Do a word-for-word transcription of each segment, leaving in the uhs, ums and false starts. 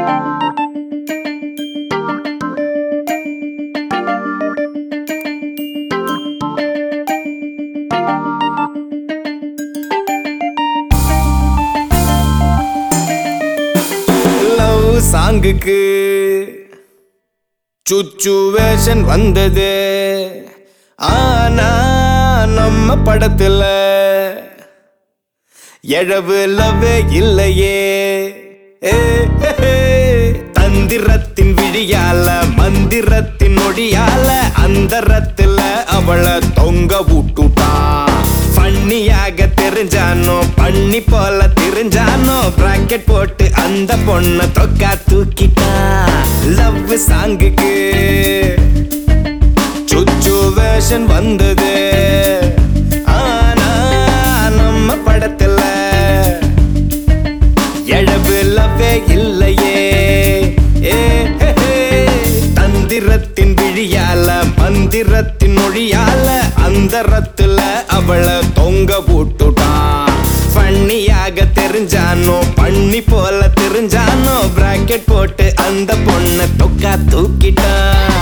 சாங்குக்கு situation வந்தது, ஆனா நம்ம படத்துல எழவுலவே இல்லையே. தந்திரத்தின் விழியால மந்திரத்தின் மொழியால அந்தரத்துல அவளை தொங்க விட்டுட்டா. பண்ணியாக தெரிஞ்சானோ பண்ணி போல தெரிஞ்சானோ பிராக்கெட் போட்டு அந்த பொண்ண தொக்கா தூக்கிட்டா. லவ் சாங்குக்கு சுச்சுவேஷன் வந்தது, ஆனா நம்ம படத்துல எழவுலவே இல்லையே. தந்திரத்தின் விழியால மந்திரத்தின் மொழியால அந்தரத்துல அவளை தொங்க போட்டுட்டா. பண்ணியாக தெரிஞ்சானோ பண்ணி போல தெரிஞ்சானோ பிராக்கெட் போட்டு அந்த பொண்ண தொக்கா தூக்கிட்டா.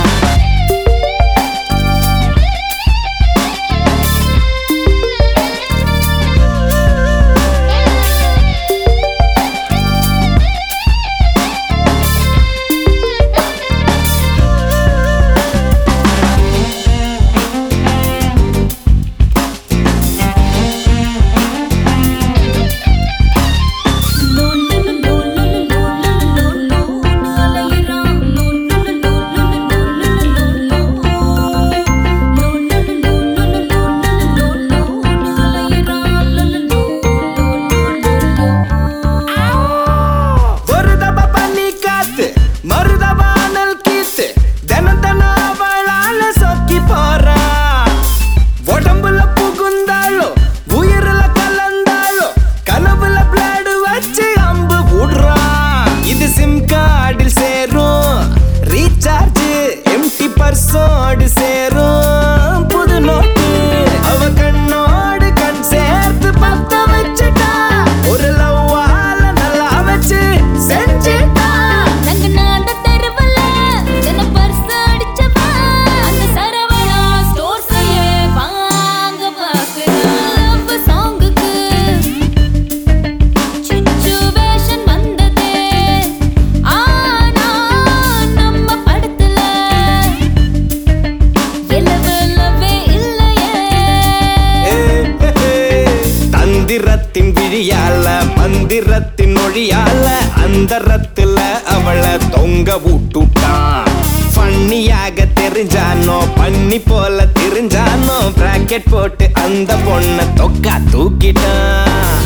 பர்சோடு சேரும் புது நோட்டு அவ கண்ணோடு கண் சேர்த்து பத்த வச்சுட்டா. ஒரு லவ்வால நல்லா வச்சு செஞ்சுட்டா. தங்க நாட தெருவல என்ன பர்ஸ் அடிச்சவா அந்த சரவணா ஸ்டோர்ஸையே வாங்க பாக்குறா. லவ் சாங்குக்கு சிச்சுவேஷன் வந்ததே, ஆனா நம்ம படத்துல தந்திரத்தின் விழியால மந்திரத்தின் மொழியால அந்தரத்துல அவளை தொங்க விட்டுட்டா. பண்ணியாக தெரிஞ்சானோ பண்ணி போல தெரிஞ்சானோ பிராக்கெட் போட்டு அந்த பொண்ண தொக்கா தூக்கிட்டான்.